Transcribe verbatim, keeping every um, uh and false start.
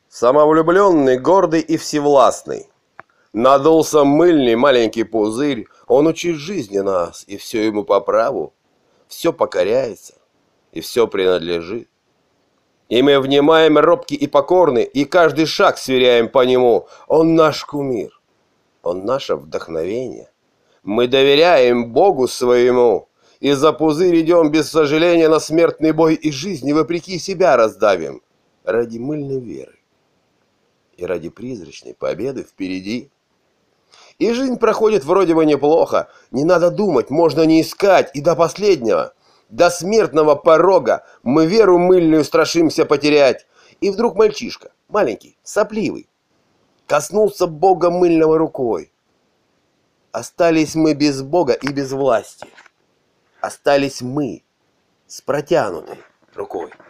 Самовлюбленный, гордый и всевластный. Надулся мыльный маленький пузырь. Он учит жизни нас, и все ему по праву. Все покоряется, и все принадлежит. И мы внимаем робки и покорны, и каждый шаг сверяем по нему. Он наш кумир, он наше вдохновение. Мы доверяем Богу своему, и за пузырь идем без сожаления на смертный бой, и жизни вопреки себя раздавим ради мыльной веры и ради призрачной победы впереди. И жизнь проходит вроде бы неплохо, не надо думать, можно не искать, и до последнего, до смертного порога мы веру мыльную страшимся потерять. И вдруг мальчишка, маленький, сопливый, коснулся Бога мыльного рукой. Остались мы без Бога и без власти. Остались мы с протянутой рукой.